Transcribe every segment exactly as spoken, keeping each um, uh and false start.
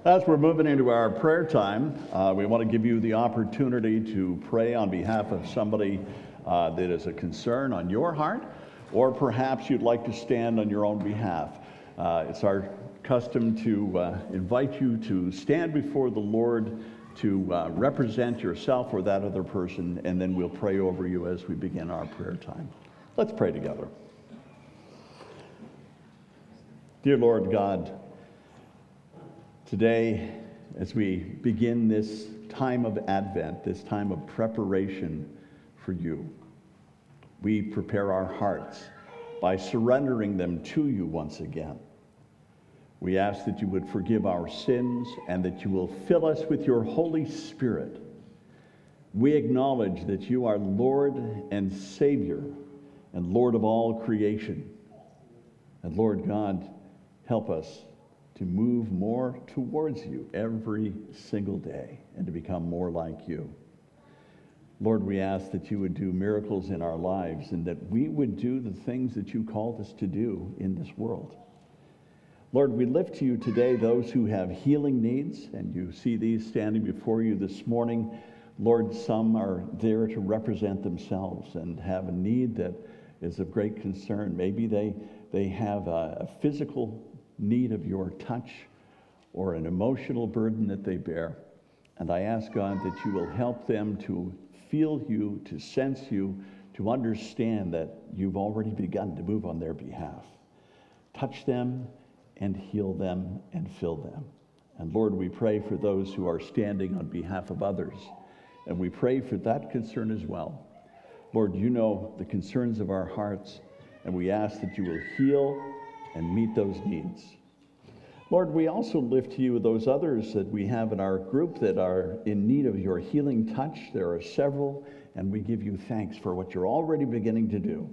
As we're moving into our prayer time, uh, we want to give you the opportunity to pray on behalf of somebody uh, that is a concern on your heart, or perhaps you'd like to stand on your own behalf. Uh, it's our custom to uh, invite you to stand before the Lord to uh, represent yourself or that other person, and then we'll pray over you as we begin our prayer time. Let's pray together. Dear Lord God, today, as we begin this time of Advent, this time of preparation for you, we prepare our hearts by surrendering them to you once again. We ask that you would forgive our sins and that you will fill us with your Holy Spirit. We acknowledge that you are Lord and Savior and Lord of all creation. And Lord God, help us to move more towards you every single day and to become more like you. Lord, we ask that you would do miracles in our lives and that we would do the things that you called us to do in this world. Lord, we lift to you today those who have healing needs, and you see these standing before you this morning. Lord, some are there to represent themselves and have a need that is of great concern. Maybe they, they have a, a physical need of your touch or an emotional burden that they bear. And I ask, God, that you will help them to feel you, to sense you, to understand that you've already begun to move on their behalf. Touch them and heal them and fill them. And Lord, we pray for those who are standing on behalf of others. And we pray for that concern as well. Lord, you know the concerns of our hearts, and we ask that you will heal and meet those needs. Lord, we also lift to you those others that we have in our group that are in need of your healing touch. There are several, and we give you thanks for what you're already beginning to do.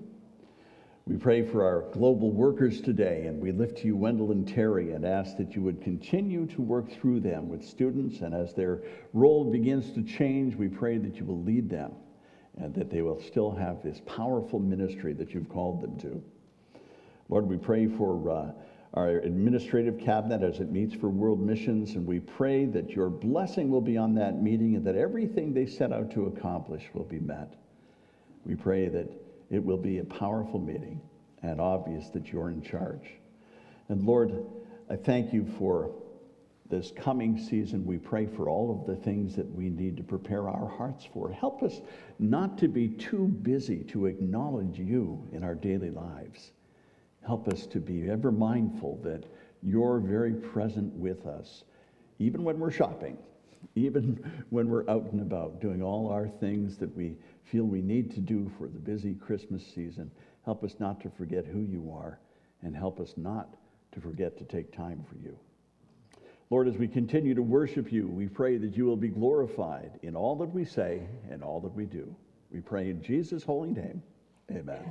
We pray for our global workers today, and we lift to you Wendell and Terry and ask that you would continue to work through them with students, and as their role begins to change, we pray that you will lead them and that they will still have this powerful ministry that you've called them to. Lord, we pray for uh, our administrative cabinet as it meets for world missions, and we pray that your blessing will be on that meeting and that everything they set out to accomplish will be met. We pray that it will be a powerful meeting and obvious that you're in charge. And Lord, I thank you for this coming season. We pray for all of the things that we need to prepare our hearts for. Help us not to be too busy to acknowledge you in our daily lives. Help us to be ever mindful that you're very present with us, even when we're shopping, even when we're out and about, doing all our things that we feel we need to do for the busy Christmas season. Help us not to forget who you are, and help us not to forget to take time for you. Lord, as we continue to worship you, we pray that you will be glorified in all that we say and all that we do. We pray in Jesus' holy name. Amen.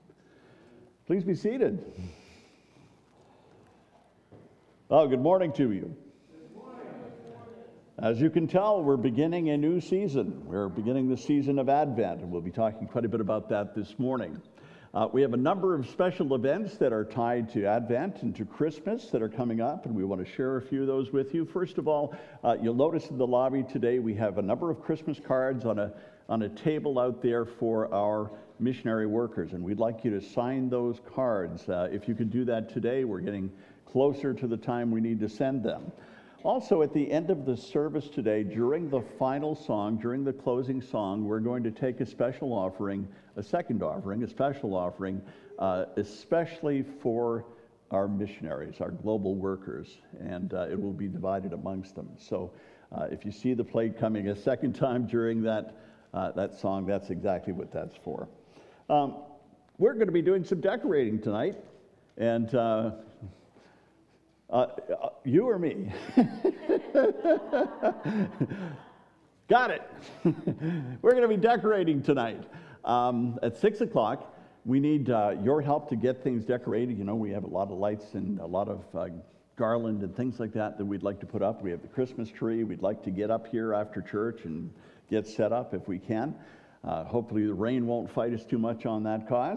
Please be seated. Oh, good morning to you. As you can tell, we're beginning a new season. We're beginning the season of Advent, and we'll be talking quite a bit about that this morning. Uh, we have a number of special events that are tied to Advent and to Christmas that are coming up, and we want to share a few of those with you. First of all, uh, you'll notice in the lobby today we have a number of Christmas cards on a, on a table out there for our missionary workers, and we'd like you to sign those cards. Uh, if you could do that today, we're getting closer to the time we need to send them. Also, at the end of the service today, during the final song, during the closing song, we're going to take a special offering, a second offering, a special offering, uh, especially for our missionaries, our global workers, and uh, it will be divided amongst them. So uh, if you see the plate coming a second time during that, uh, that song, that's exactly what that's for. Um, we're going to be doing some decorating tonight, and uh, Uh, uh, you or me? Got it. We're going to be decorating tonight. Um, at six o'clock, we need uh, your help to get things decorated. You know, we have a lot of lights and a lot of uh, garland and things like that that we'd like to put up. We have the Christmas tree. We'd like to get up here after church and get set up if we can. Uh, hopefully the rain won't fight us too much on that cause.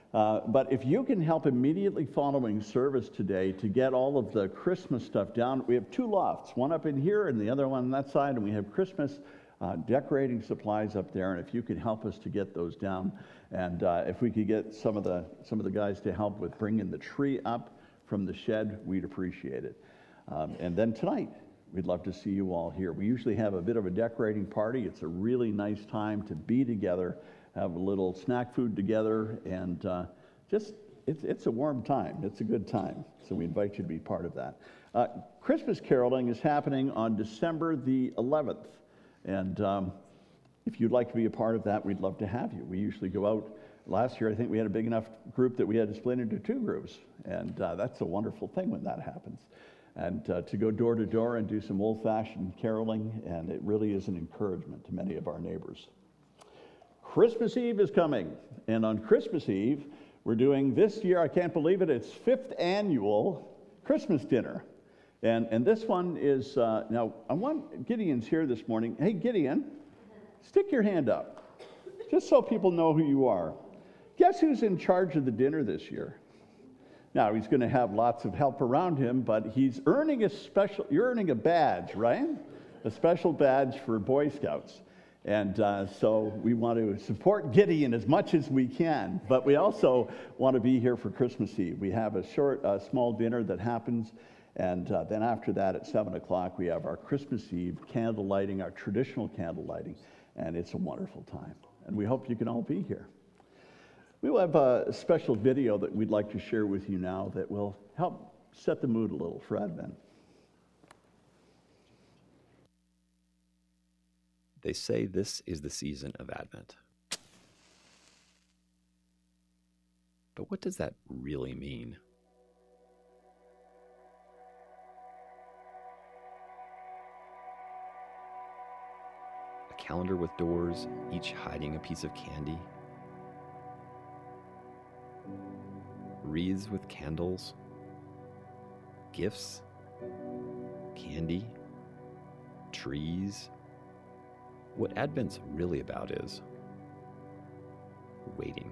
Uh, but if you can help immediately following service today to get all of the Christmas stuff down, we have two lofts, one up in here and the other one on that side, and we have Christmas uh, decorating supplies up there, and if you could help us to get those down, and uh, if we could get some of the some of the guys to help with bringing the tree up from the shed, we'd appreciate it. Um, and then tonight, we'd love to see you all here. We usually have a bit of a decorating party. It's a really nice time to be together, have a little snack food together, and uh, just, it's, it's a warm time. It's a good time. So we invite you to be part of that. Uh, Christmas caroling is happening on December the eleventh. And um, if you'd like to be a part of that, we'd love to have you. We usually go out. Last year, I think we had a big enough group that we had to split into two groups. And uh, that's a wonderful thing when that happens. And uh, to go door to door and do some old-fashioned caroling, and it really is an encouragement to many of our neighbors. Christmas Eve is coming, and on Christmas Eve, we're doing this year, I can't believe it, it's fifth annual Christmas dinner. And, and this one is, uh, now, I want, Gideon's here this morning. Hey, Gideon, stick your hand up, just so people know who you are. Guess who's in charge of the dinner this year? Now, he's going to have lots of help around him, but he's earning a special, you're earning a badge, right? A special badge for Boy Scouts. And uh, so we want to support Gideon as much as we can, but we also want to be here for Christmas Eve. We have a short, uh, small dinner that happens, and uh, then after that at seven o'clock, we have our Christmas Eve candle lighting, our traditional candle lighting, and it's a wonderful time. And we hope you can all be here. We will have a special video that we'd like to share with you now that will help set the mood a little for Advent. They say this is the season of Advent. But what does that really mean? A calendar with doors, each hiding a piece of candy. Wreaths with candles, gifts, candy, trees. What Advent's really about is waiting.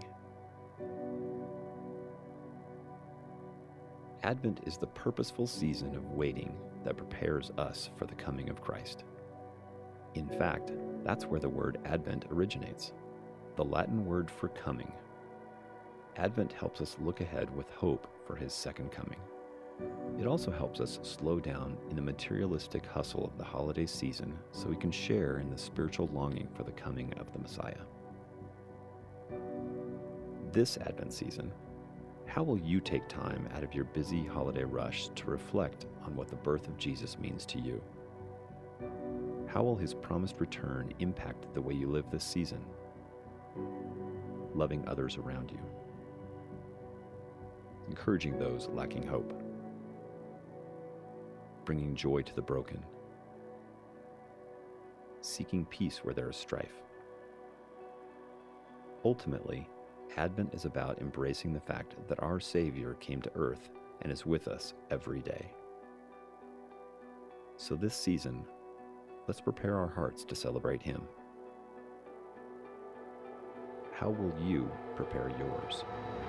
Advent is the purposeful season of waiting that prepares us for the coming of Christ. In fact, that's where the word Advent originates, the Latin word for coming. Advent helps us look ahead with hope for his second coming. It also helps us slow down in the materialistic hustle of the holiday season so we can share in the spiritual longing for the coming of the Messiah. This Advent season, how will you take time out of your busy holiday rush to reflect on what the birth of Jesus means to you? How will his promised return impact the way you live this season? Loving others around you. Encouraging those lacking hope. Bringing joy to the broken. Seeking peace where there is strife. Ultimately, Advent is about embracing the fact that our Savior came to earth and is with us every day. So this season, let's prepare our hearts to celebrate him. How will you prepare yours?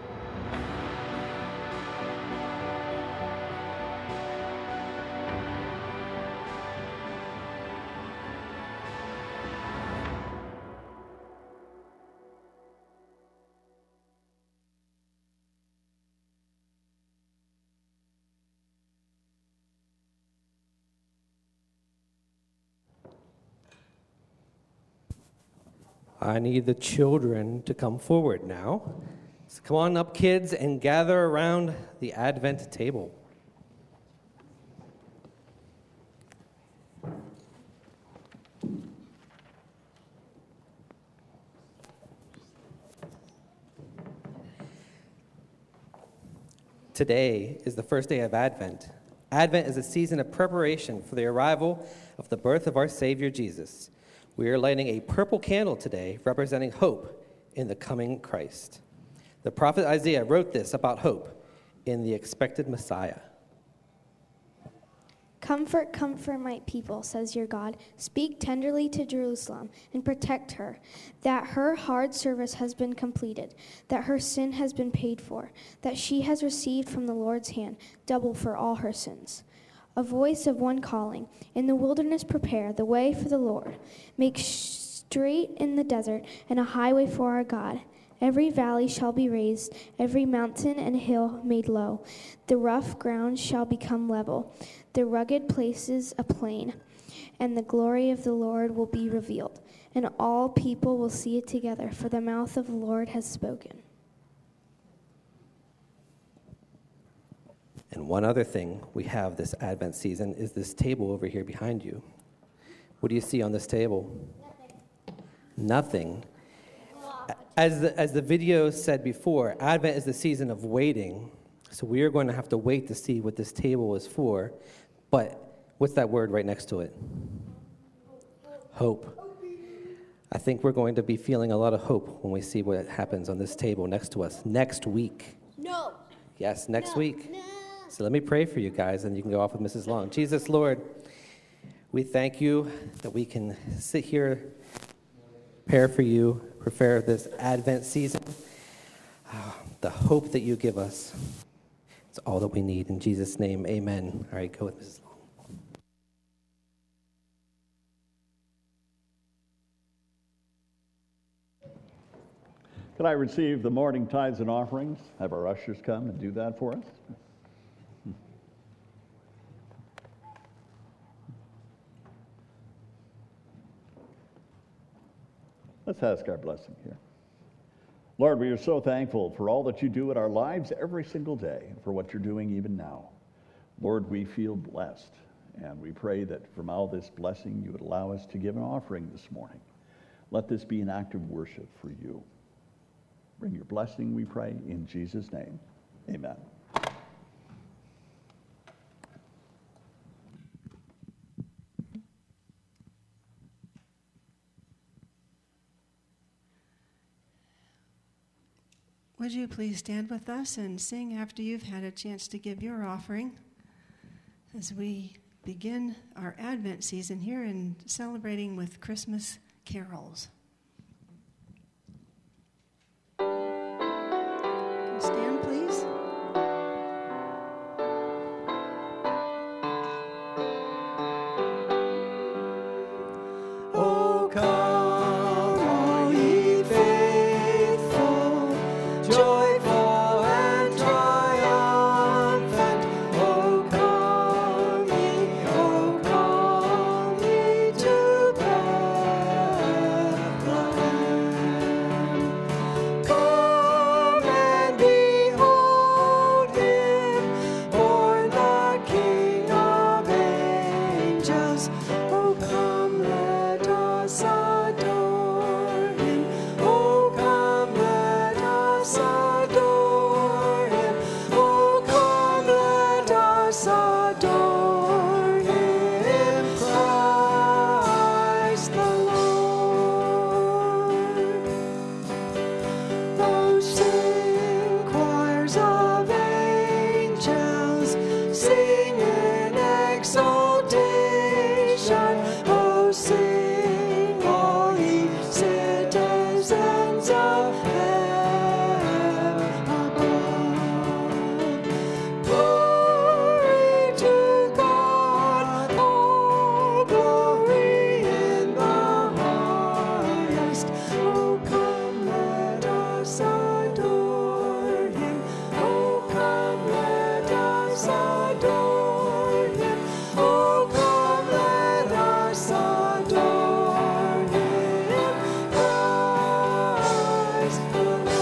I need the children to come forward now. So come on up, kids, and gather around the Advent table. Today is the first day of Advent. Advent is a season of preparation for the arrival of the birth of our Savior Jesus. We are lighting a purple candle today representing hope in the coming Christ. The prophet Isaiah wrote this about hope in the expected Messiah. Comfort, comfort my people, says your God. Speak tenderly to Jerusalem and protect her, that her hard service has been completed, that her sin has been paid for, that she has received from the Lord's hand double for all her sins. A voice of one calling, in the wilderness prepare the way for the Lord. Make straight in the desert and a highway for our God. Every valley shall be raised, every mountain and hill made low. The rough ground shall become level, the rugged places a plain, and the glory of the Lord will be revealed, and all people will see it together, for the mouth of the Lord has spoken. And one other thing we have this Advent season is this table over here behind you. What do you see on this table? Nothing. Nothing. As the, as the video said before, Advent is the season of waiting. So we are going to have to wait to see what this table is for. But what's that word right next to it? Hope. I think we're going to be feeling a lot of hope when we see what happens on this table next to us next week. No. Yes, next no. week. No. So let me pray for you guys, and you can go off with Missus Long. Jesus, Lord, we thank you that we can sit here, prepare for you, prepare this Advent season. Oh, the hope that you give us, it's all that we need. In Jesus' name, amen. All right, go with Missus Long. Could I receive the morning tithes and offerings? Have our ushers come and do that for us. Let's ask our blessing here. Lord, we are so thankful for all that you do in our lives every single day, for what you're doing even now. Lord, we feel blessed, and we pray that from all this blessing you would allow us to give an offering this morning. Let this be an act of worship for you. Bring your blessing, we pray, in Jesus' name. Amen. Would you please stand with us and sing after you've had a chance to give your offering as we begin our Advent season here and celebrating with Christmas carols. Stand, please. Oh, come, all ye faithful, joyful and triumphant. Oh, come ye, oh, come ye to Bethlehem. Come and behold him, born the King of angels. Oh, come, let us adore him. Oh, come, let us adore him. Oh, come, let us adore him, Christ the Lord. Oh, sing choirs of angels, sing in exaltation. Oh, sing all ye citizens of heaven above. Glory to God, all glory in the highest. Oh, come, let us adore him. Oh, come, let us adore him. Oh, come, let us adore him, Christ the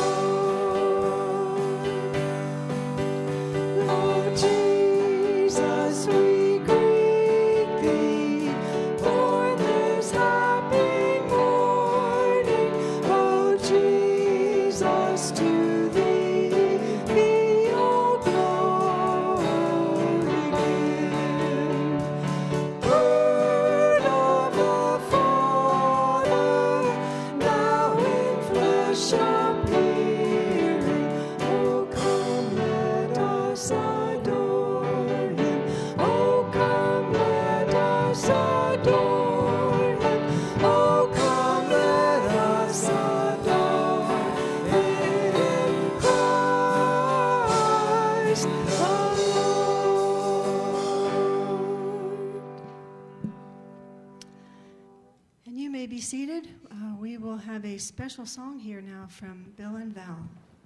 Lord. Lord Jesus, we greet thee, born this happy morning. Oh, Jesus, to thee be all glory given. Word of the Father, now in flesh appearing. Oh, come, let us adore him. Oh, come, Christ the Lord. And you may be seated. Uh, we will have a special song here now from Bill and Val.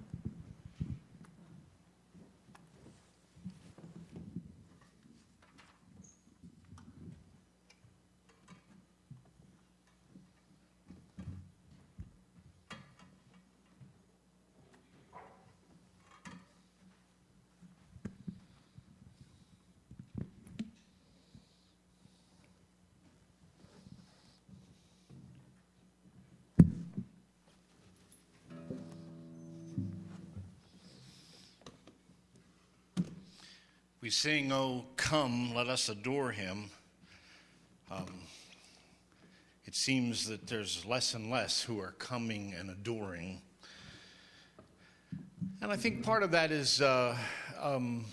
We sing, "Oh, come, let us adore him." Um, it seems that there's less and less who are coming and adoring. And I think part of that is uh, um,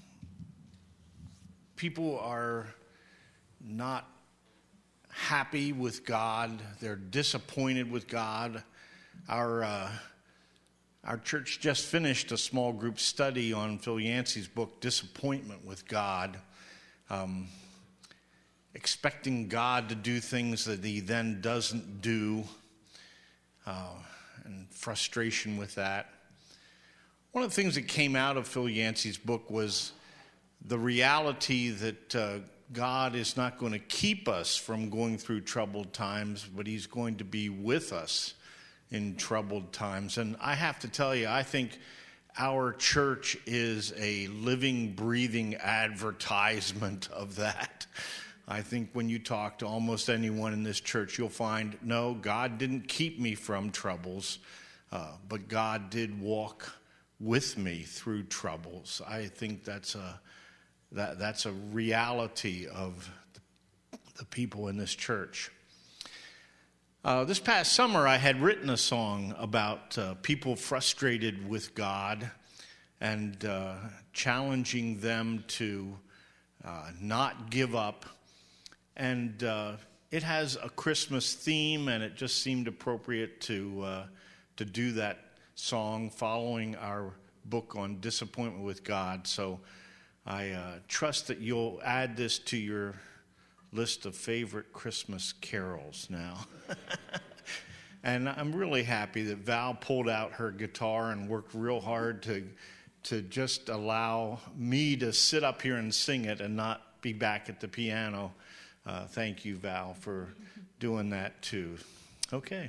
people are not happy with God. They're disappointed with God. Our uh, Our church just finished a small group study on Phil Yancey's book, Disappointment with God, um, expecting God to do things that he then doesn't do, uh, and frustration with that. One of the things that came out of Phil Yancey's book was the reality that uh, God is not going to keep us from going through troubled times, but he's going to be with us in troubled times. And I have to tell you, I think our church is a living, breathing advertisement of that. I think when you talk to almost anyone in this church, you'll find, no, God didn't keep me from troubles, uh, but God did walk with me through troubles. I think that's a that that's a reality of the, the people in this church. Uh, this past summer, I had written a song about uh, people frustrated with God and uh, challenging them to uh, not give up. And uh, it has a Christmas theme, and it just seemed appropriate to uh, to do that song following our book on disappointment with God. So I uh, trust that you'll add this to your list of favorite Christmas carols now. And I'm really happy that Val pulled out her guitar and worked real hard to to just allow me to sit up here and sing it and not be back at the piano. Uh, thank you, Val, for doing that too. Okay.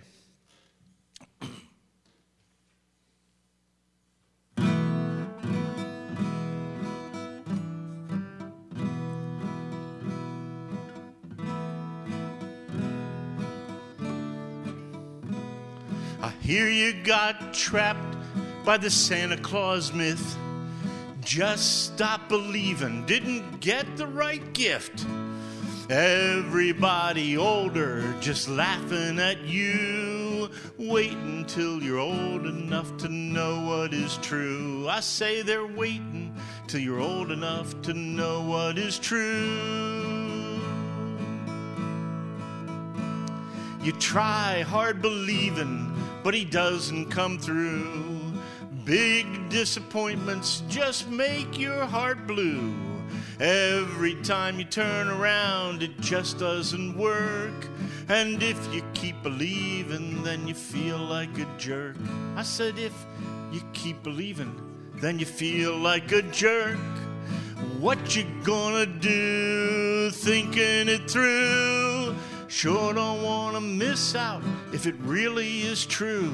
I hear you got trapped by the Santa Claus myth. Just stop believing, didn't get the right gift. Everybody older just laughing at you. Wait until you're old enough to know what is true. I say they're waiting till you're old enough to know what is true. You try hard believing, but he doesn't come through. Big disappointments just make your heart blue. Every time you turn around, it just doesn't work. And if you keep believing, then you feel like a jerk. I said if you keep believing, then you feel like a jerk. What you gonna do, thinking it through? Sure don't wanna miss out if it really is true.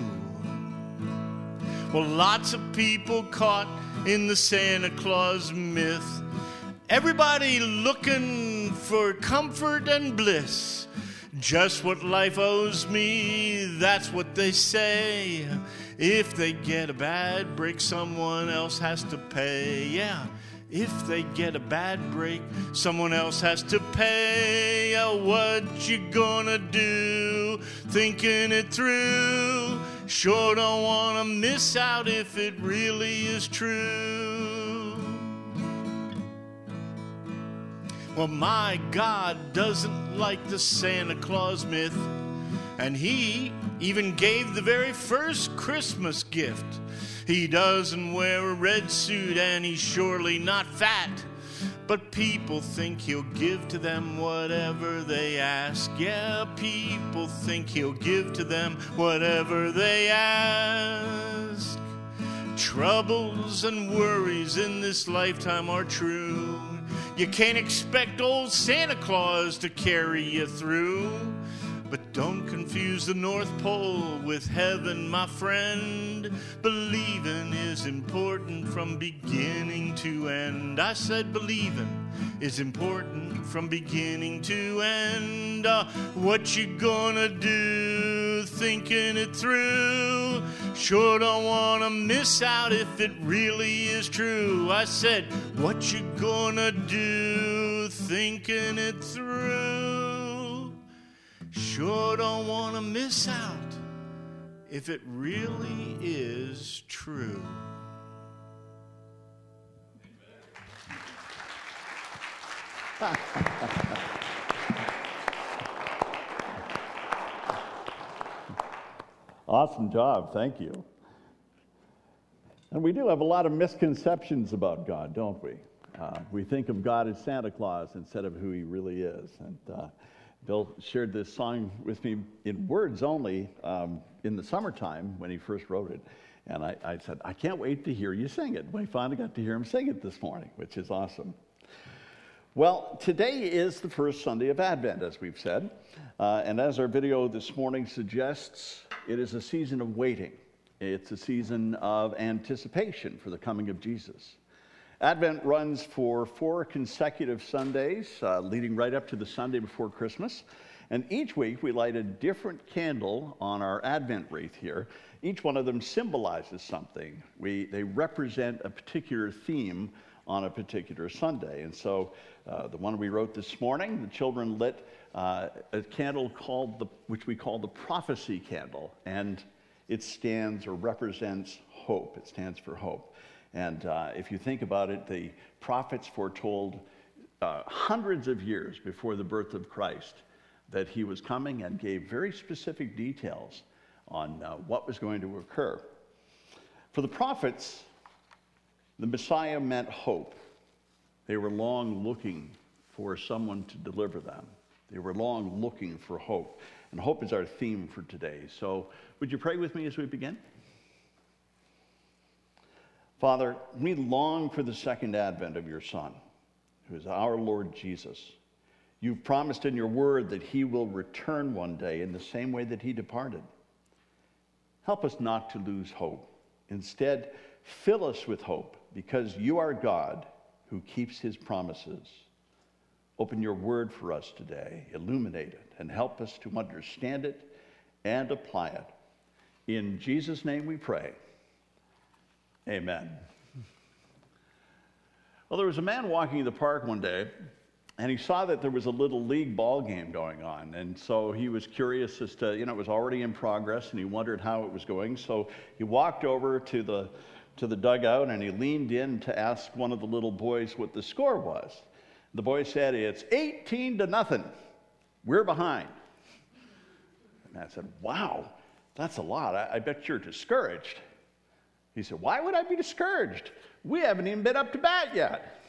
Well, lots of people caught in the Santa Claus myth. Everybody looking for comfort and bliss. Just what life owes me, that's what they say. If they get a bad break, someone else has to pay. Yeah, if they get a bad break, someone else has to pay. Oh, what you gonna do, thinking it through? Sure don't wanna miss out if it really is true. Well, my God doesn't like the Santa Claus myth, And he even gave the very first Christmas gift. He doesn't wear a red suit and he's surely not fat. But people think he'll give to them whatever they ask. Yeah, people think he'll give to them whatever they ask. Troubles and worries in this lifetime are true. You can't expect old Santa Claus to carry you through. But don't confuse the North Pole with heaven, my friend. Believing is important from beginning to end. I said believing is important from beginning to end. Uh, what you gonna do? Thinking it through. Sure don't wanna miss out if it really is true. I said, what you gonna do? Thinking it through. Sure don't want to miss out if it really is true. Awesome job, thank you. And we do have a lot of misconceptions about God, don't we? Uh, we think of God as Santa Claus instead of who he really is. And uh, Bill shared this song with me in words only um, in the summertime when he first wrote it. And I, I said, I can't wait to hear you sing it. We finally got to hear him sing it this morning, which is awesome. Well, today is the first Sunday of Advent, as we've said. Uh, and as our video this morning suggests, it is a season of waiting. It's a season of anticipation for the coming of Jesus. Advent runs for four consecutive Sundays, uh, leading right up to the Sunday before Christmas. And each week we light a different candle on our Advent wreath here. Each one of them symbolizes something. We, they represent a particular theme on a particular Sunday. And so uh, the one we wrote this morning, the children lit uh, a candle called the, which we call the prophecy candle. And it stands or represents hope. It stands for hope. And uh, if you think about it, the prophets foretold uh, hundreds of years before the birth of Christ that he was coming and gave very specific details on uh, what was going to occur. For the prophets, the Messiah meant hope. They were long looking for someone to deliver them. They were long looking for hope. And hope is our theme for today. So would you pray with me as we begin? Father, we long for the second advent of your Son, who is our Lord Jesus. You've promised in your word that he will return one day in the same way that he departed. Help us not to lose hope. Instead, fill us with hope, because you are God who keeps his promises. Open your word for us today, illuminate it, and help us to understand it and apply it. In Jesus' name we pray. Amen. Well, there was a man walking in the park one day, and he saw that there was a little league ball game going on. And so he was curious as to, you know, it was already in progress, and he wondered how it was going. So he walked over to the, to the dugout, and he leaned in to ask one of the little boys what the score was. The boy said, it's eighteen to nothing. We're behind. And I said, wow, that's a lot. I, I bet you're discouraged. He said, why would I be discouraged? We haven't even been up to bat yet.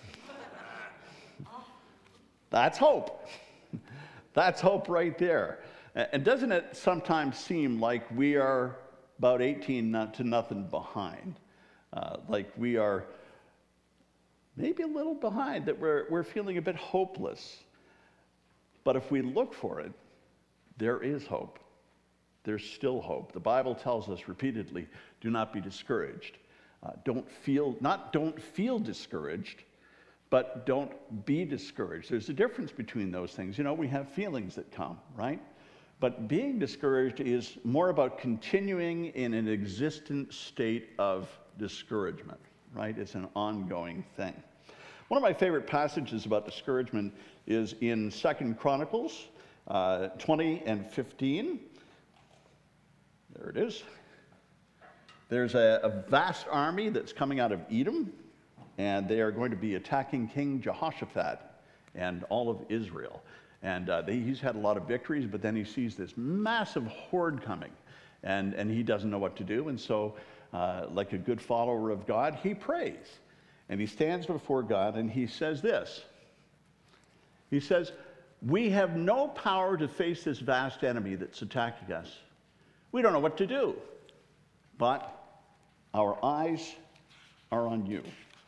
That's hope. That's hope right there. And doesn't it sometimes seem like we are about eighteen to nothing behind? Uh, like we are maybe a little behind, that we're, we're feeling a bit hopeless. But if we look for it, there is hope. There's still hope. The Bible tells us repeatedly, do not be discouraged. Uh, don't feel, not don't feel discouraged, but don't be discouraged. There's a difference between those things. You know, we have feelings that come, right? But being discouraged is more about continuing in an existent state of discouragement, right? It's an ongoing thing. One of my favorite passages about discouragement is in Second Chronicles uh, twenty and fifteen. There it is. There's a, a vast army that's coming out of Edom, and they are going to be attacking King Jehoshaphat and all of Israel. And uh, they, he's had a lot of victories, but then he sees this massive horde coming, and, and he doesn't know what to do. And so, uh, like a good follower of God, he prays. And he stands before God, and he says this. He says, "We have no power to face this vast enemy that's attacking us. We don't know what to do, but our eyes are on you."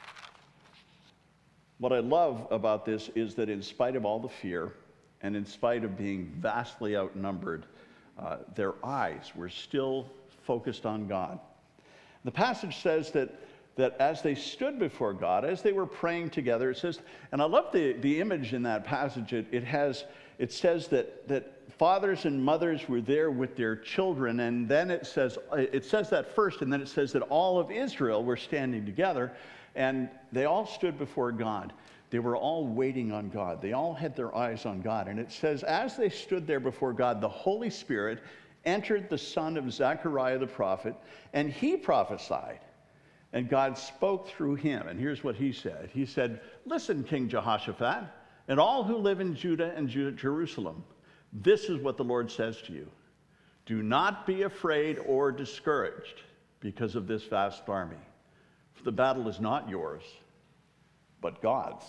What I love about this is that in spite of all the fear, and in spite of being vastly outnumbered, uh, their eyes were still focused on God. The passage says that, that as they stood before God, as they were praying together, it says, and I love the, the image in that passage, it, it has, it says that, that fathers and mothers were there with their children, and then it says, it says that first, and then it says that all of Israel were standing together, and they all stood before God. They were all waiting on God. They all had their eyes on God. And it says, as they stood there before God, the Holy Spirit entered the son of Zechariah the prophet, and he prophesied. And God spoke through him. And here's what he said. He said, "Listen, King Jehoshaphat, and all who live in Judah and Jerusalem, this is what the Lord says to you. Do not be afraid or discouraged because of this vast army. For the battle is not yours, but God's."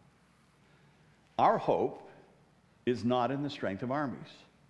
Our hope is not in the strength of armies.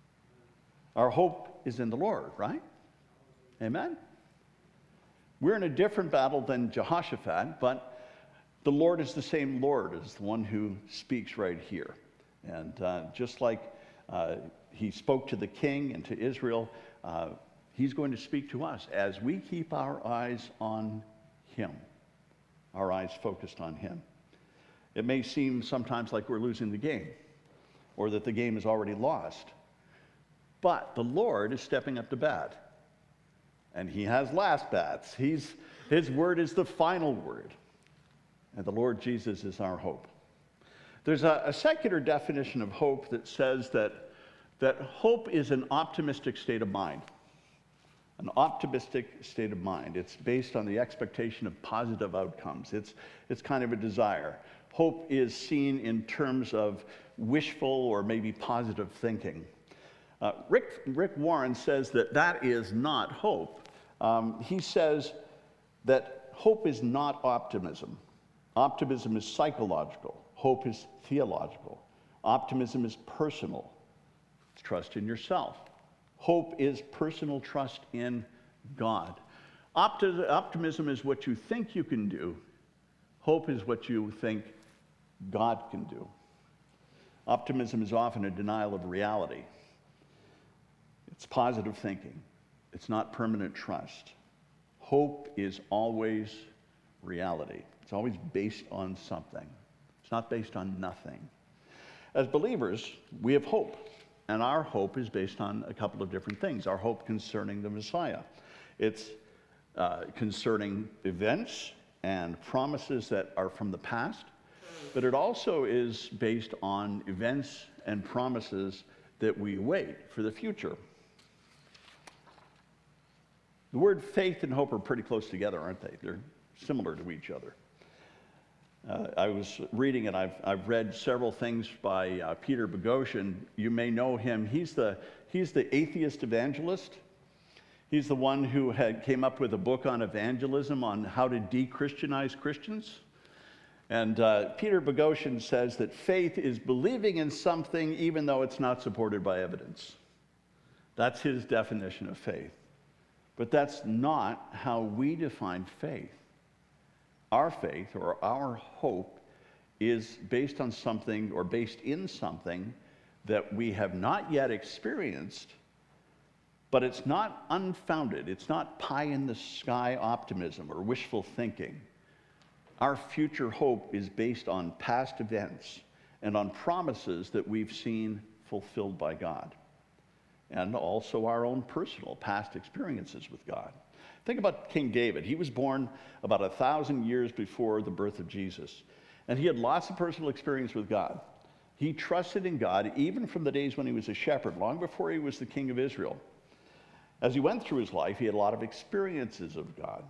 Our hope is in the Lord, right? Amen? We're in a different battle than Jehoshaphat, but the Lord is the same Lord as the one who speaks right here. And uh, just like uh, he spoke to the king and to Israel, uh, he's going to speak to us as we keep our eyes on him, our eyes focused on him. It may seem sometimes like we're losing the game, or that the game is already lost. But the Lord is stepping up to bat. And he has last bats. He's, his word is the final word. And the Lord Jesus is our hope. There's a, a secular definition of hope that says that, that hope is an optimistic state of mind. An optimistic state of mind. It's based on the expectation of positive outcomes. It's, it's kind of a desire. Hope is seen in terms of wishful or maybe positive thinking. Uh, Rick, Rick Warren says that that is not hope. Um, he says that hope is not optimism. Optimism is psychological. Hope is theological. Optimism is personal. It's trust in yourself. Hope is personal trust in God. Opti- optimism is what you think you can do. Hope is what you think God can do. Optimism is often a denial of reality. It's positive thinking. It's not permanent trust. Hope is always reality. It's always based on something. It's not based on nothing. As believers, we have hope. And our hope is based on a couple of different things. Our hope concerning the Messiah. It's uh, concerning events and promises that are from the past, but it also is based on events and promises that we await for the future. The word faith and hope are pretty close together, aren't they? They're similar to each other. Uh, I was reading, and I've, I've read several things by uh, Peter Boghossian. You may know him. He's the, he's the atheist evangelist. He's the one who had came up with a book on evangelism, on how to de-Christianize Christians. And uh, Peter Boghossian says that faith is believing in something even though it's not supported by evidence. That's his definition of faith. But that's not how we define faith. Our faith, or our hope, is based on something, or based in something that we have not yet experienced, but it's not unfounded. It's not pie-in-the-sky optimism or wishful thinking. Our future hope is based on past events and on promises that we've seen fulfilled by God, and also our own personal past experiences with God. Think about King David. He was born about a thousand years before the birth of Jesus, and he had lots of personal experience with God. He trusted in God even from the days when he was a shepherd, long before he was the king of Israel. As he went through his life, he had a lot of experiences of God.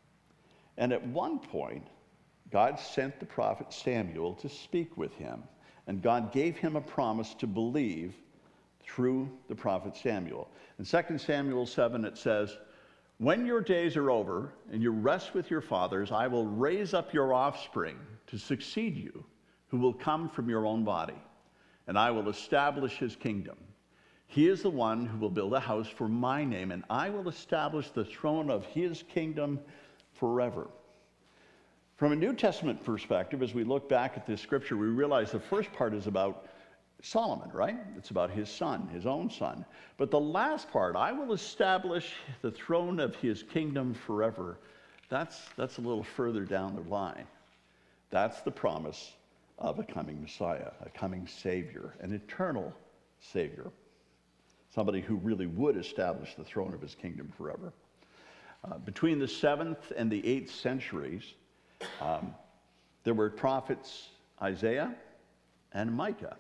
And at one point, God sent the prophet Samuel to speak with him. And God gave him a promise to believe through the prophet Samuel. In Second Samuel seven, it says, when your days are over and you rest with your fathers, I will raise up your offspring to succeed you, who will come from your own body, and I will establish his kingdom. He is the one who will build a house for my name, and I will establish the throne of his kingdom forever. From a New Testament perspective, as we look back at this scripture, we realize the first part is about Solomon, right? It's about his son, his own son. But the last part, I will establish the throne of his kingdom forever, that's, that's a little further down the line. That's the promise of a coming Messiah, a coming Savior, an eternal Savior, somebody who really would establish the throne of his kingdom forever. Uh, between the seventh and the eighth centuries, um, there were prophets Isaiah and Micah.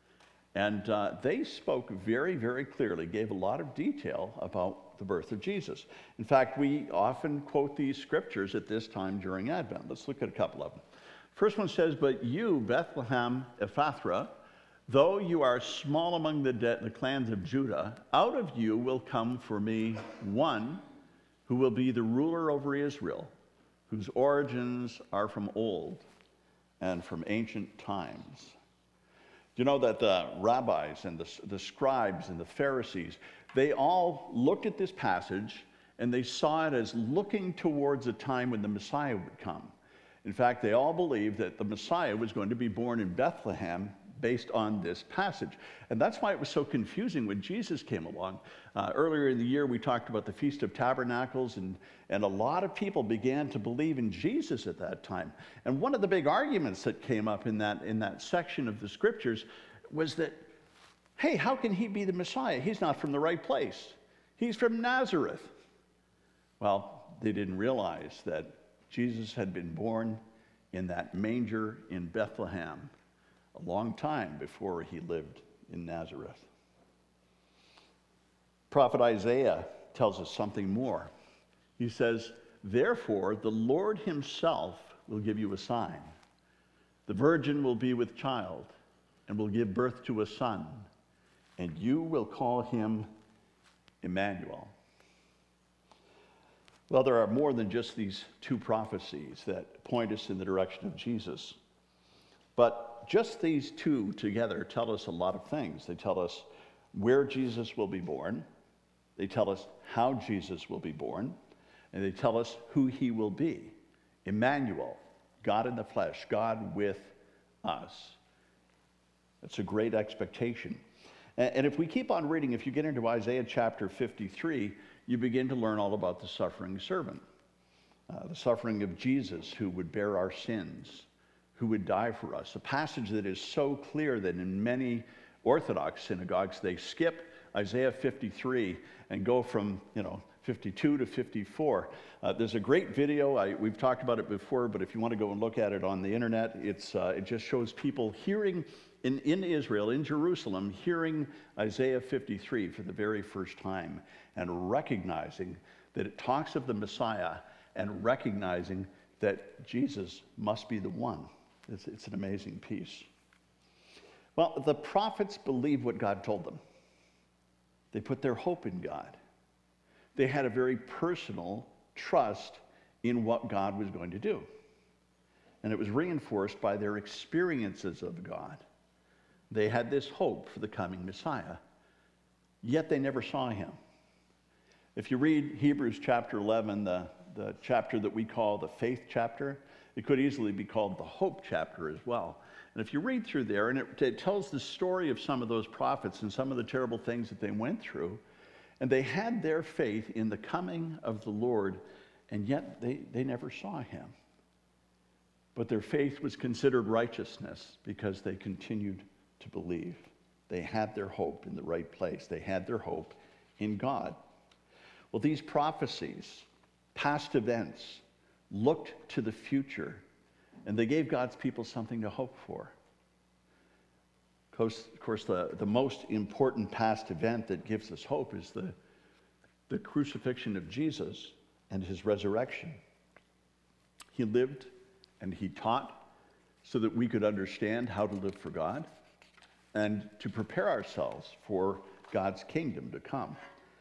And uh, they spoke very, very clearly, gave a lot of detail about the birth of Jesus. In fact, we often quote these scriptures at this time during Advent. Let's look at a couple of them. First one says, but you, Bethlehem Ephrathah, though you are small among the, de- the clans of Judah, out of you will come for me one who will be the ruler over Israel, whose origins are from old and from ancient times. You know that the rabbis and the, the scribes and the Pharisees, they all looked at this passage and they saw it as looking towards a time when the Messiah would come. In fact, they all believed that the Messiah was going to be born in Bethlehem based on this passage. And that's why it was so confusing when Jesus came along. Uh, earlier in the year, we talked about the Feast of Tabernacles, and, and a lot of people began to believe in Jesus at that time. And one of the big arguments that came up in that, in that section of the scriptures was that, hey, how can he be the Messiah? He's not from the right place. He's from Nazareth. Well, they didn't realize that Jesus had been born in that manger in Bethlehem a long time before he lived in Nazareth. Prophet Isaiah tells us something more. He says, therefore, the Lord himself will give you a sign. The virgin will be with child and will give birth to a son, and you will call him Emmanuel. Well, there are more than just these two prophecies that point us in the direction of Jesus. But just these two together tell us a lot of things. They tell us where Jesus will be born. They tell us how Jesus will be born. And they tell us who he will be. Emmanuel, God in the flesh, God with us. That's a great expectation. And if we keep on reading, if you get into Isaiah chapter fifty-three, you begin to learn all about the suffering servant, uh, the suffering of Jesus who would bear our sins, who would die for us. A passage that is so clear that in many Orthodox synagogues, they skip Isaiah fifty-three and go from, you know, fifty-two to fifty-four. Uh, there's a great video. I, we've talked about it before, but if you want to go and look at it on the internet, it's, uh, it just shows people hearing in, in Israel, in Jerusalem, hearing Isaiah fifty-three for the very first time and recognizing that it talks of the Messiah and recognizing that Jesus must be the one. It's, it's an amazing piece. Well, the prophets believed what God told them. They put their hope in God. They had a very personal trust in what God was going to do. And it was reinforced by their experiences of God. They had this hope for the coming Messiah, yet they never saw him. If you read Hebrews chapter eleven, the, the chapter that we call the faith chapter, it could easily be called the hope chapter as well. And if you read through there, and it, it tells the story of some of those prophets and some of the terrible things that they went through, and they had their faith in the coming of the Lord, and yet they, they never saw him. But their faith was considered righteousness because they continued to believe. They had their hope in the right place. They had their hope in God. Well, these prophecies, past events, looked to the future, and they gave God's people something to hope for. Of course, of course the, the most important past event that gives us hope is the, the crucifixion of Jesus and his resurrection. He lived and he taught so that we could understand how to live for God and to prepare ourselves for God's kingdom to come.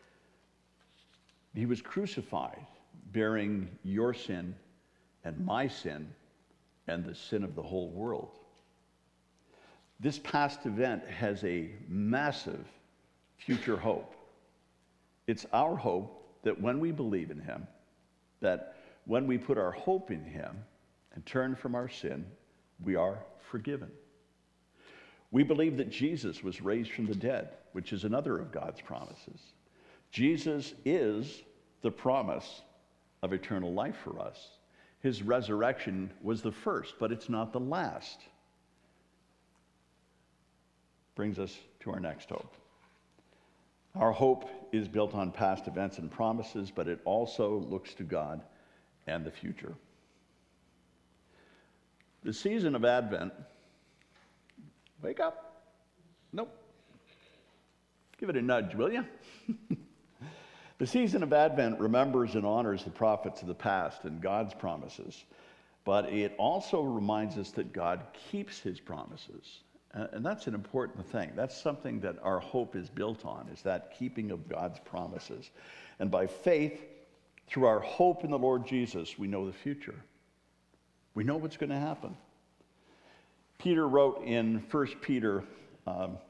He was crucified, bearing your sin and my sin and the sin of the whole world. This past event has a massive future hope. It's our hope that when we believe in him, that when we put our hope in him and turn from our sin, we are forgiven. We believe that Jesus was raised from the dead, which is another of God's promises. Jesus is the promise of eternal life for us. His resurrection was the first, but it's not the last. Brings us to our next hope. Our hope is built on past events and promises, but it also looks to God and the future. The season of Advent, wake up. Nope. Give it a nudge, will you? The season of Advent remembers and honors the prophets of the past and God's promises, but it also reminds us that God keeps his promises. And that's an important thing. That's something that our hope is built on, is that keeping of God's promises. And by faith, through our hope in the Lord Jesus, we know the future. We know what's going to happen. Peter wrote in First Peter, um,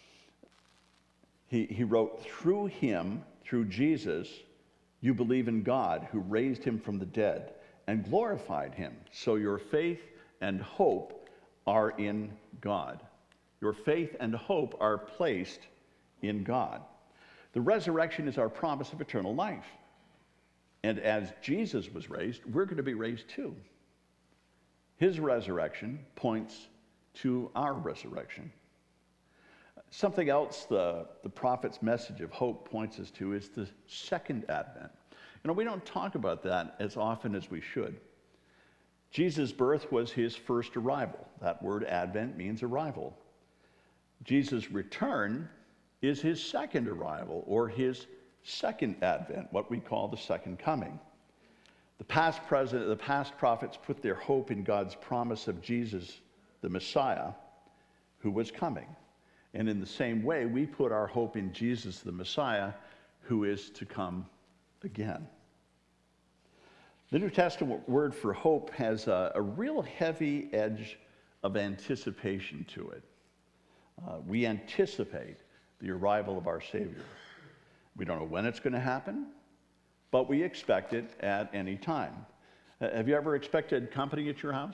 he, he wrote, through him, through Jesus, you believe in God, who raised him from the dead and glorified him. So your faith and hope are in God. Your faith and hope are placed in God. The resurrection is our promise of eternal life. And as Jesus was raised, we're going to be raised too. His resurrection points to our resurrection. Something else the, the prophet's message of hope points us to is the second advent. You know, we don't talk about that as often as we should. Jesus' birth was his first arrival. That word advent means arrival. Jesus' return is his second arrival, or his second advent, what we call the second coming. The past present, the past prophets put their hope in God's promise of Jesus, the Messiah, who was coming. And in the same way, we put our hope in Jesus, the Messiah, who is to come again. The New Testament word for hope has a, a real heavy edge of anticipation to it. Uh, we anticipate the arrival of our Savior. We don't know when it's going to happen, but we expect it at any time. Uh, have you ever expected company at your house?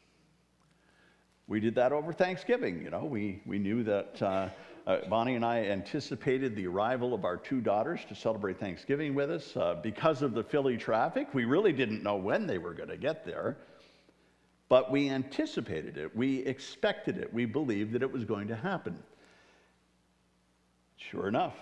We did that over Thanksgiving. You know, we, we knew that uh, uh, Bonnie and I anticipated the arrival of our two daughters to celebrate Thanksgiving with us. Uh, because of the Philly traffic, we really didn't know when they were going to get there. But we anticipated it. We expected it. We believed that it was going to happen. Sure enough,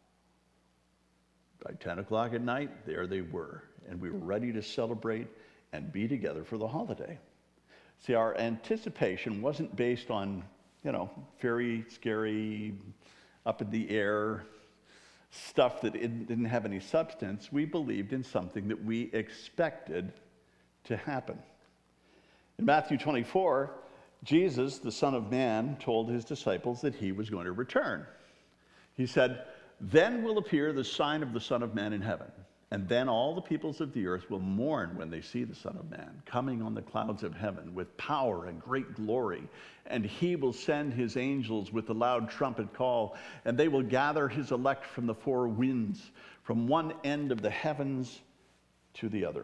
by ten o'clock at night, there they were. And we were ready to celebrate and be together for the holiday. See, our anticipation wasn't based on, you know, very scary, up in the air stuff that it didn't have any substance. We believed in something that we expected to happen. In Matthew twenty-four, Jesus, the Son of Man, told his disciples that he was going to return. He said, "Then will appear the sign of the Son of Man in heaven, and then all the peoples of the earth will mourn when they see the Son of Man coming on the clouds of heaven with power and great glory. And he will send his angels with a loud trumpet call, and they will gather his elect from the four winds, from one end of the heavens to the other."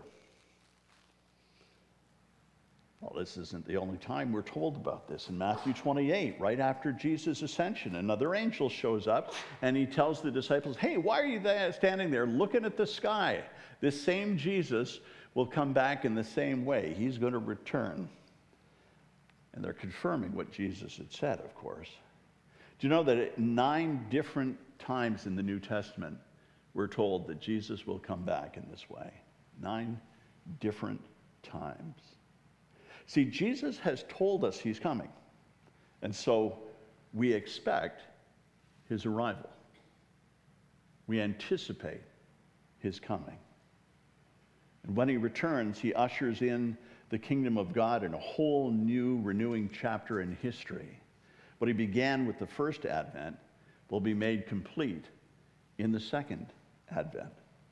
Well, this isn't the only time we're told about this. In Matthew twenty-eight, right after Jesus' ascension, another angel shows up and he tells the disciples, "Hey, why are you there, standing there looking at the sky? This same Jesus will come back in the same way. He's going to return." And they're confirming what Jesus had said, of course. Do you know that at nine different times in the New Testament, we're told that Jesus will come back in this way? Nine different times. See, Jesus has told us he's coming, and so we expect his arrival. We anticipate his coming. And when he returns, he ushers in the kingdom of God in a whole new, renewing chapter in history. What he began with the first advent will be made complete in the second advent.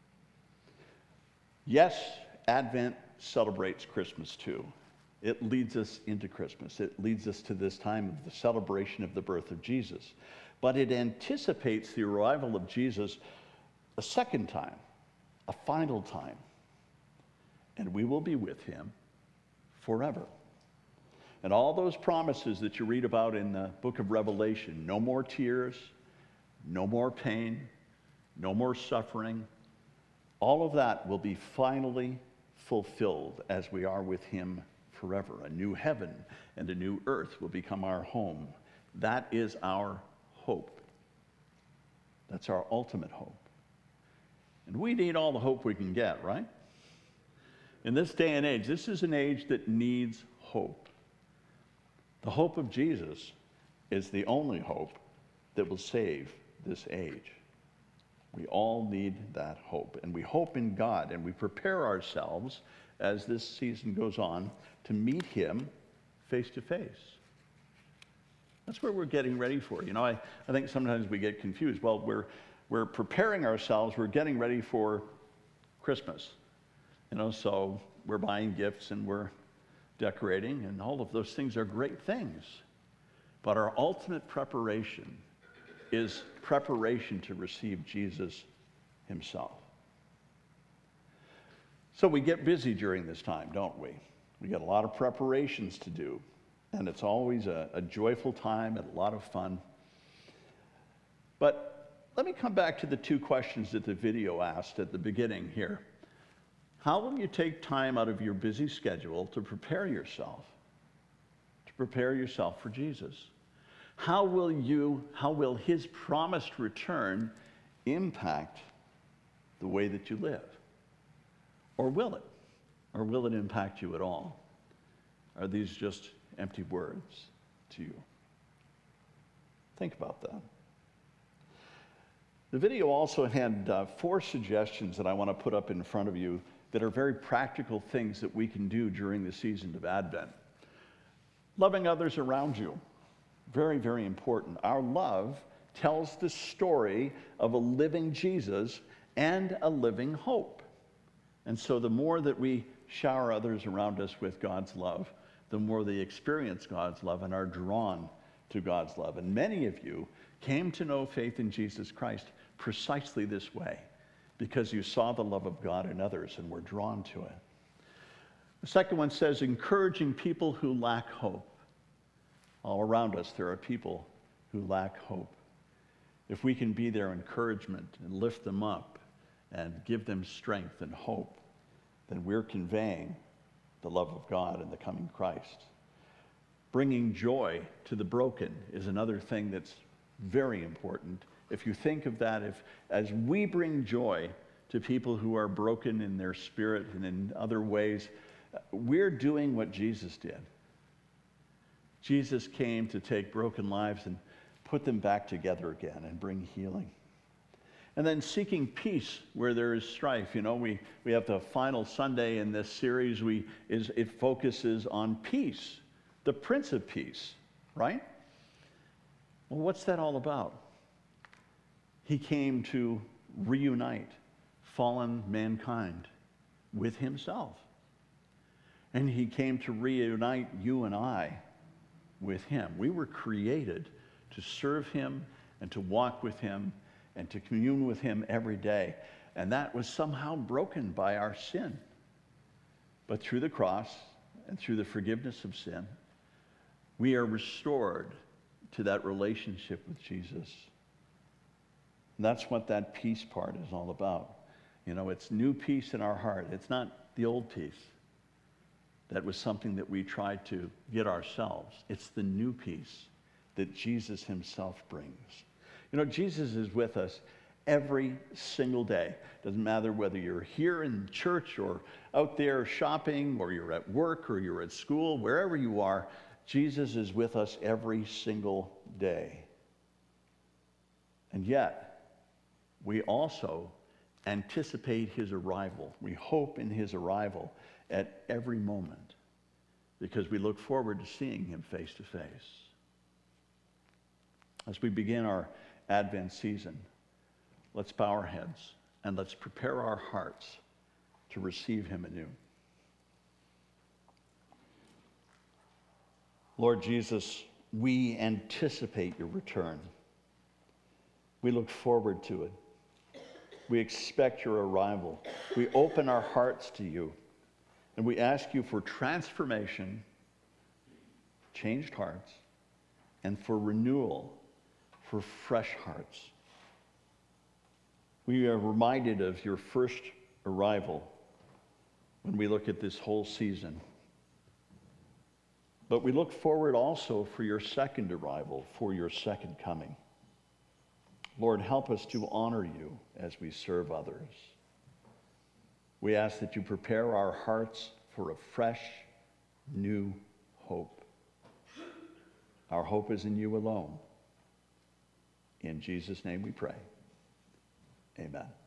Yes, Advent celebrates Christmas too. It leads us into Christmas. It leads us to this time of the celebration of the birth of Jesus. But it anticipates the arrival of Jesus a second time, a final time. And we will be with him forever. And all those promises that you read about in the book of Revelation, no more tears, no more pain, no more suffering, all of that will be finally fulfilled as we are with him forever. A new heaven and a new earth will become our home. That is our hope. That's our ultimate hope. And we need all the hope we can get, right? In this day and age, this is an age that needs hope. The hope of Jesus is the only hope that will save this age. We all need that hope. And we hope in God, and we prepare ourselves as this season goes on to meet him face to face. That's what we're getting ready for. You know, I, I think sometimes we get confused. Well, we're, we're preparing ourselves. We're getting ready for Christmas. You know, so we're buying gifts and we're decorating, and all of those things are great things. But our ultimate preparation is preparation to receive Jesus himself. So we get busy during this time, don't we? We got a lot of preparations to do, and it's always a, a joyful time and a lot of fun. But let me come back to the two questions that the video asked at the beginning here. How will you take time out of your busy schedule to prepare yourself, to prepare yourself for Jesus? How will you, how will his promised return impact the way that you live? Or will it? Or will it impact you at all? Are these just empty words to you? Think about that. The video also had uh, four suggestions that I want to put up in front of you that are very practical things that we can do during the season of Advent. Loving others around you. Very, very important. Our love tells the story of a living Jesus and a living hope. And so the more that we shower others around us with God's love, the more they experience God's love and are drawn to God's love. And many of you came to know faith in Jesus Christ precisely this way, because you saw the love of God in others and were drawn to it. The second one says, encouraging people who lack hope. All around us, there are people who lack hope. If we can be their encouragement and lift them up and give them strength and hope, then we're conveying the love of God in the coming Christ. Bringing joy to the broken is another thing that's very important. If you think of that, if as we bring joy to people who are broken in their spirit and in other ways, we're doing what Jesus did. Jesus came to take broken lives and put them back together again and bring healing. And then seeking peace where there is strife. You know, we, we have the final Sunday in this series. We, is, it focuses on peace, the Prince of Peace, right? Well, what's that all about? He came to reunite fallen mankind with himself. And he came to reunite you and I with him. We were created to serve him and to walk with him and to commune with him every day. And that was somehow broken by our sin. But through the cross and through the forgiveness of sin, we are restored to that relationship with Jesus. And that's what that peace part is all about. You know, it's new peace in our heart. It's not the old peace. That was something that we tried to get ourselves. It's the new peace that Jesus himself brings. You know, Jesus is with us every single day. Doesn't matter whether you're here in church or out there shopping or you're at work or you're at school, wherever you are, Jesus is with us every single day. And yet, we also anticipate his arrival. We hope in his arrival at every moment. because we look forward to seeing him face to face. As we begin our Advent season, let's bow our heads and let's prepare our hearts to receive him anew. Lord Jesus, we anticipate your return. We look forward to it. We expect your arrival. We open our hearts to you, and we ask you for transformation, changed hearts, and for renewal, for fresh hearts. We are reminded of your first arrival when we look at this whole season. But we look forward also for your second arrival, for your second coming. Lord, help us to honor you as we serve others. We ask that you prepare our hearts for a fresh, new hope. Our hope is in you alone. In Jesus' name we pray. Amen.